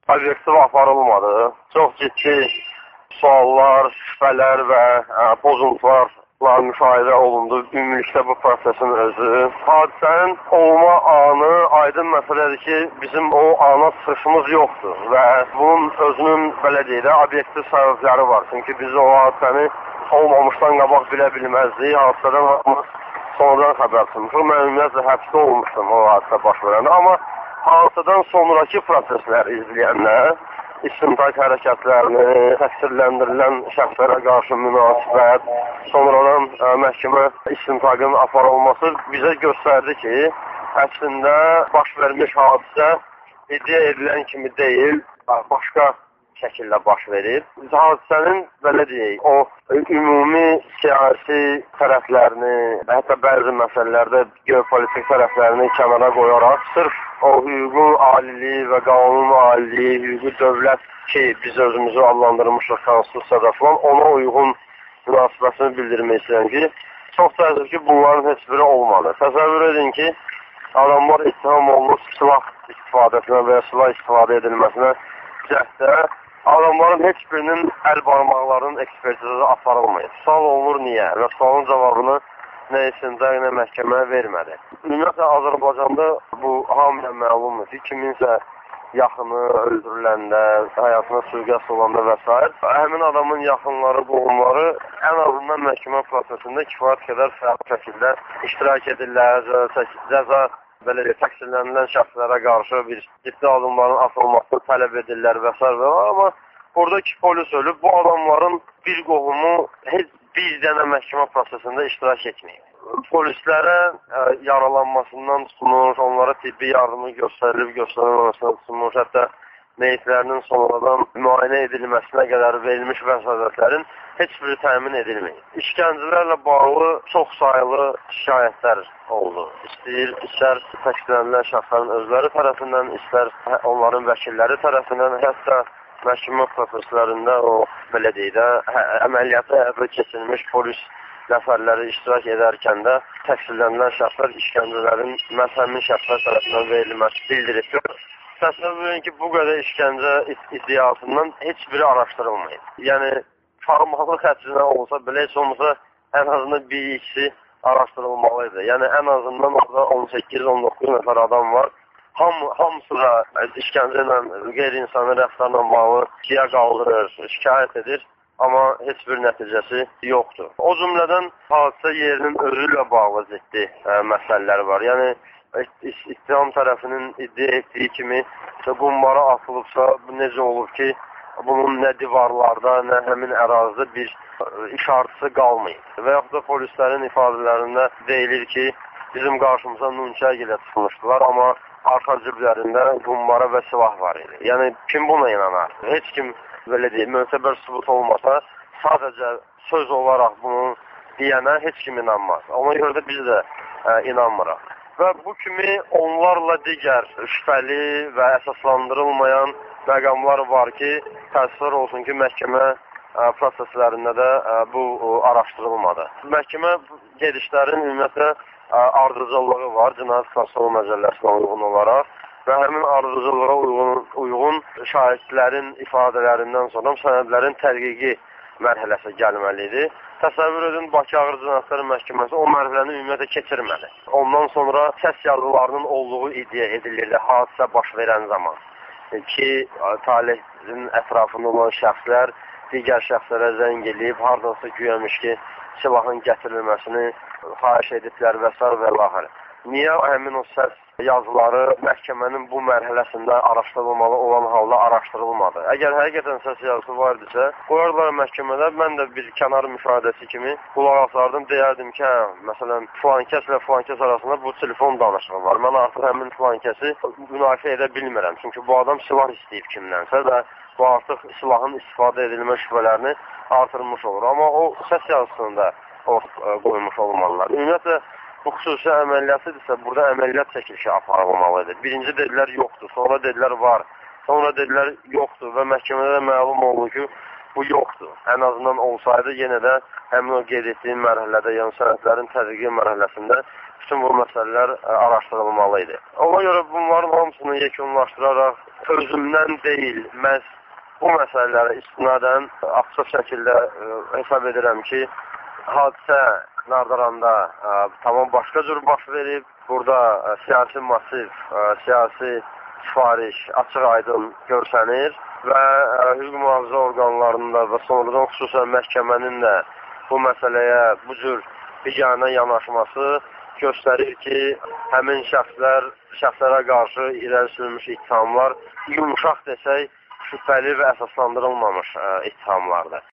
obyektiv aparılmadı. Çox ciddi suallar, şübhələr və pozuntular müşahidə olundu. Ümumilikdə bu prosesin özü. Hadisənin olma anı aydın məsələdir ki, bizim o ana çıxışımız yoxdur və bunun özünün belə deyək də obyektiv səbəbləri var. Çünki biz o hadisəni olmamışdan qabaq bilə bilməzdik. Hadisədən hamımız sonradan xəbər tutmuşuq. Mən ümumiyyətlə həbsdə olmuşdum o hadisə baş verəndə. Amma hadisədən sonraki prosesləri izləyənlər, istintaq hərəkətlərini, təqsirləndirilən şəxslərə qarşı münasibət, sonradan məhkəmə istintaqın aparılması bizə göstərdi ki, əslində baş vermiş hadisə iddia edilən kimi deyil, başqa şəkildə baş verir. Hadisənin, belə deyək, o ümumi siyasi tərəflərini, hətta bəzi məsələlərdə geopolitik tərəflərini kənara qoyaraq, sırf o hüququn aliliyi və qanunun aliliyi, hüquqi dövlət ki, biz özümüzü adlandırmışıq konstitusiyada falan, ona uyğun münasibətini bildirmək istəyirəm ki, çox təəssüf ki, bunların heç biri olmadı. Təsəvvür edin ki, adamlar ittiham olunur silah istifadəsinə və ya silah istifadə edilməsinə cəhdə adamların heç birinin əl barmaqlarının ekspertizası aparılmayıb. Sual olunur niyə və sualın cavabını nə istintaq, nə məhkəmə vermədi. Ümumiyyətlə, Azərbaycanda bu hamıya məlumdur ki, kiminsə yaxını öldürüləndə, həyatına sui-qəsd olanda və s. Həmin adamın yaxınları, qohumları ən azından məhkəmə prosesində kifayət qədər fəal şəkildə iştirak edirlər, cəza belə təqsirlənilən şəxslərə qarşı bir ciddi adımların atılmasını tələb edirlər və s. Amma oradakı polis ölüb, bu adamların bir qohumu heç bir dənə məhkəmə prosesində iştirak etməyib. Polislərə yaralanmasından tutulmuş, onlara tibbi yardımı göstərilməməsindən tutulmuş, hətta meyitlərinin sonradan müayinə edilməsinə qədər verilmiş vəsatətlərin heç biri təmin edilməyib. İşgəncələrlə bağlı çox sayılı şikayətlər oldu. İstər təqsirlənilən şəxslərin özləri tərəfindən, istər onların vəkilləri tərəfindən, hətta məhkəmə proseslərində o, belə deyək də, əməliyyatı həyata keçirilmiş polis nəfərləri iştirak edərkən də təqsirlənilən şəxslər işgəncələrin həmin şəxslər tərəfindən verilməsi bildirib. Təsəvvür edin ki, bu qədər işgəncə iddiasından heç biri araşdırılmayıb. Yəni, formalıq xətrinə olsa belə, heç olmasa ən azından bir ikisi araşdırılmalıydı. Yəni, ən azından orada 18-19 nəfər adam var. Hamısı da işgəncə ilə, qeyri-insani rəftarla bağlı şiyə qaldırır, şikayət edir, amma heç bir nəticəsi yoxdur. O cümlədən hadisə yerinin özü ilə bağlı ciddi məsələlər var. Yəni, ittiham tərəfinin iddia etdiyi kimi qumbara atılıbsa, necə olur ki, bunun nə divarlarda, nə həmin ərazidə bir işartısı qalmayıb. Və yaxud da polislərin ifadələrində deyilir ki, bizim qarşımıza nunçaq ilə çıxmışdılar, amma arxa ciblərində qumbara və silah var idi. Yəni, kim buna inanar? Heç kim, belə deyil, mötəbər sübut olmasa, sadəcə söz olaraq bunu deyənə heç kim inanmaz. Ona görə də biz də inanmırıq. Və bu kimi onlarla digər şübhəli və əsaslandırılmayan məqamlar var ki, təəssüflər olsun ki, məhkəmə proseslərində də bu araşdırılmadı. Məhkəmə gedişlərin ümumiyyətlə ardıcıllığı var, Cinayət Prosessual Məcəlləsinə uyğun olaraq və həmin ardıcılığa uyğun şahidlərin ifadələrindən sonra sənədlərin tədqiqi mərhələsi gəlməlidir. Təsəvvür edin, Bakı Ağır Cinayətlər Məhkəməsi o mərhələni ümumiyyətlə keçirmədi. Ondan sonra səs yazılarının olduğu iddia edilirdi hadisə baş verən zaman ki, talihin ətrafında olan şəxslər digər şəxslərə zəng eləyib, hardansa güyəmiş ki, silahın gətirilməsini xahiş ediblər və s. və l. Niyə həmin o səs yazıları məhkəmənin bu mərhələsində araşdırılmalı olan halda araşdırılmadı? Əgər həqiqətən səs yazısı var idisə, qoyarlar məhkəmədə, mən də bir kənar müşahidəsi kimi qulaq asardım, deyərdim ki, məsələn, filankəslə filankəs arasında bu telefon danışığı var. Mən artıq həmin filankəsi münafiə edə bilmirəm. Çünki bu adam silah istəyib kimdənsə və bu artıq silahın istifadə edilmə şübhələrini artırmış olur. Amma o səs yazısında qoymuş olmalılar. Ümumiyyətlə, bu xüsusi əməliyyatı burada əməliyyat çəkilişi aparılmalıdır. Birinci dedilər yoxdur, sonra dedilər var, sonra dedilər yoxdur və məhkəmədə də məlum oldu ki, bu yoxdur. Ən azından olsaydı yenə də həmin o qeyd etdiyim mərhələdə, yəni sənədlərin tədqiqi mərhələsində bütün bu məsələlər araşdırılmalıydı. Ona görə bunların hamısını yekunlaşdıraraq özümdən deyil, məhz bu məsələlərə istinadən açıq şəkildə hesab edirəm ki, hadisə Nardaranda tamam başqa cür baş verib. Burada siyasi massiv, siyasi sifariş açıq aydın görsənir və hüquq mühafizə orqanlarında və sonradan xüsusən məhkəmənin də bu məsələyə bu cür biganə yanaşması göstərir ki, həmin şəxslərə qarşı irəli sürülmüş ittihamlar yumuşaq desək şübhəli və əsaslandırılmamış ittihamlardır.